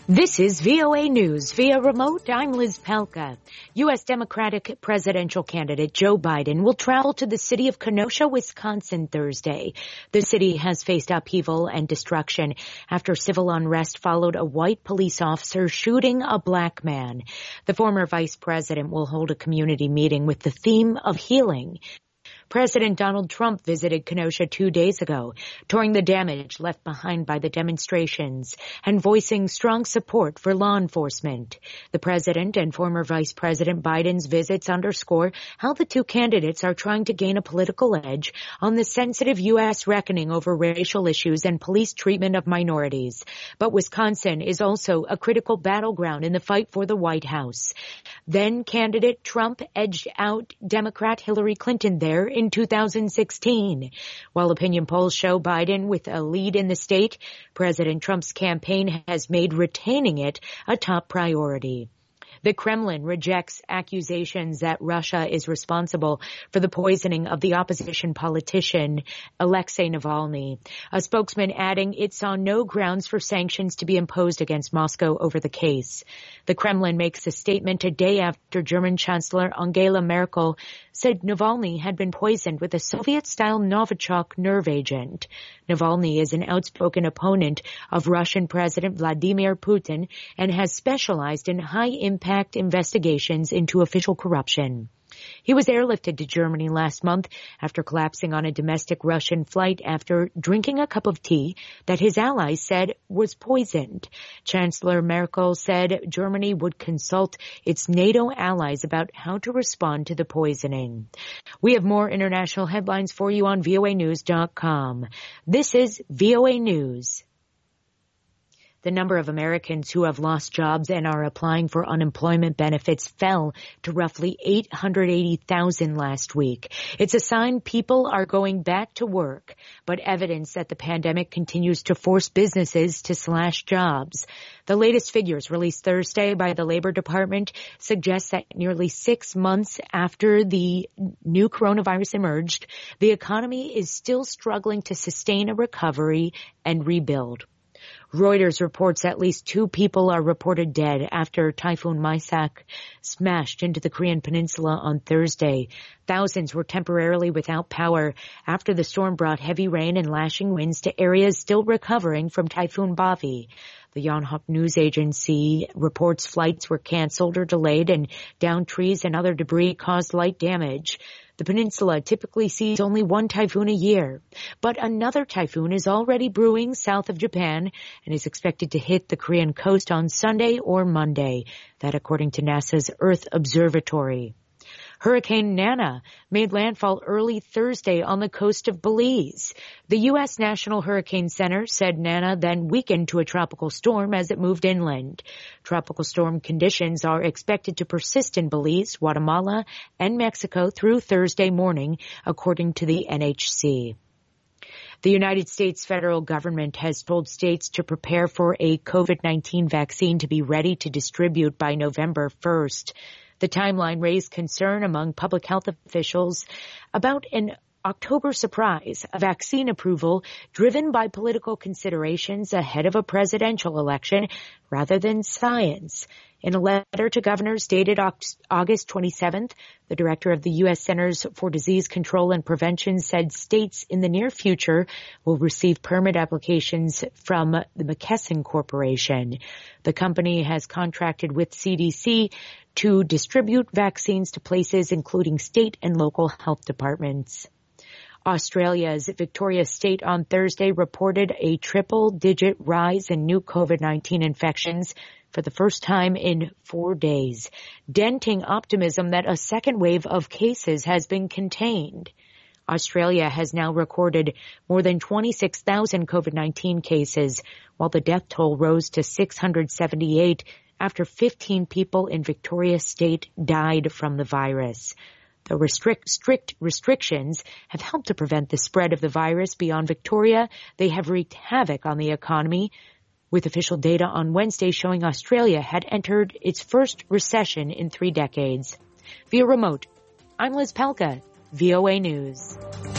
This is VOA News. Via remote, I'm Liz Palka. U.S. Democratic presidential candidate Joe Biden will travel to the city of Kenosha, Wisconsin Thursday. The city has faced upheaval and destruction after civil unrest followed a white police officer shooting a black man. The former vice president will hold a community meeting with the theme of healing. President Donald Trump visited Kenosha 2 days ago, touring the damage left behind by the demonstrations and voicing strong support for law enforcement. The president and former Vice President Biden's visits underscore how the two candidates are trying to gain a political edge on the sensitive U.S. reckoning over racial issues and police treatment of minorities. But Wisconsin is also a critical battleground in the fight for the White House. Then candidate Trump edged out Democrat Hillary Clinton there in 2016. While opinion polls show Biden with a lead in the state, President Trump's campaign has made retaining it a top priority. The Kremlin rejects accusations that Russia is responsible for the poisoning of the opposition politician Alexei Navalny. A spokesman adding it saw no grounds for sanctions to be imposed against Moscow over the case. The Kremlin makes a statement a day after German Chancellor Angela Merkel said Navalny had been poisoned with a Soviet-style Novichok nerve agent. Navalny is an outspoken opponent of Russian President Vladimir Putin and has specialized in high-impact investigations into official corruption. He was airlifted to Germany last month after collapsing on a domestic Russian flight after drinking a cup of tea that his allies said was poisoned. Chancellor Merkel said Germany would consult its NATO allies about how to respond to the poisoning. We have more international headlines for you on voanews.com. This is VOA News. The number of Americans who have lost jobs and are applying for unemployment benefits fell to roughly 880,000 last week. It's a sign people are going back to work, but evidence that the pandemic continues to force businesses to slash jobs. The latest figures released Thursday by the Labor Department suggest that nearly 6 months after the new coronavirus emerged, the economy is still struggling to sustain a recovery and rebuild. Reuters reports at least 2 people are reported dead after Typhoon Maisak smashed into the Korean peninsula on Thursday. Thousands were temporarily without power after the storm brought heavy rain and lashing winds to areas still recovering from Typhoon Bavi. The Yonhap news agency reports flights were canceled or delayed and downed trees and other debris caused light damage. The peninsula typically sees only one typhoon a year, but another typhoon is already brewing south of Japan and is expected to hit the Korean coast on Sunday or Monday. That according to NASA's Earth Observatory. Hurricane Nana made landfall early Thursday on the coast of Belize. The U.S. National Hurricane Center said Nana then weakened to a tropical storm as it moved inland. Tropical storm conditions are expected to persist in Belize, Guatemala, and Mexico through Thursday morning, according to the NHC. The United States federal government has told states to prepare for a COVID-19 vaccine to be ready to distribute by November 1st. The timeline raised concern among public health officials about an October surprise, a vaccine approval driven by political considerations ahead of a presidential election rather than science. In a letter to governors dated August 27th, the director of the U.S. Centers for Disease Control and Prevention said states in the near future will receive permit applications from the McKesson Corporation. The company has contracted with CDC to distribute vaccines to places including state and local health departments. Australia's Victoria State on Thursday reported a triple-digit rise in new COVID-19 infections for the first time in 4 days, denting optimism that a second wave of cases has been contained. Australia has now recorded more than 26,000 COVID-19 cases, while the death toll rose to 678 after 15 people in Victoria State died from the virus. The strict restrictions have helped to prevent the spread of the virus beyond Victoria. They have wreaked havoc on the economy, with official data on Wednesday showing Australia had entered its first recession in 3 decades. Via remote, I'm Liz Palka, VOA News.